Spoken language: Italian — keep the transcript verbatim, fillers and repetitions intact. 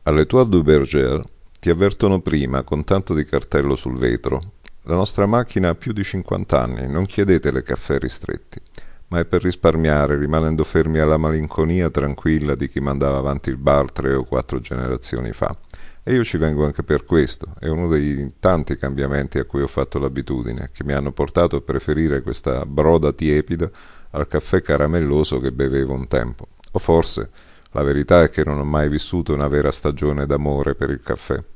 All'Étoile du Berger ti avvertono prima con tanto di cartello sul vetro: la nostra macchina ha più di cinquanta anni, non chiedetele caffè ristretti. Ma è per risparmiare, rimanendo fermi alla malinconia tranquilla di chi mandava avanti il bar tre o quattro generazioni fa. E io ci vengo anche per questo, è uno dei tanti cambiamenti a cui ho fatto l'abitudine, che mi hanno portato a preferire questa broda tiepida al caffè caramelloso che bevevo un tempo. O forse la verità è che non ho mai vissuto una vera stagione d'amore per il caffè.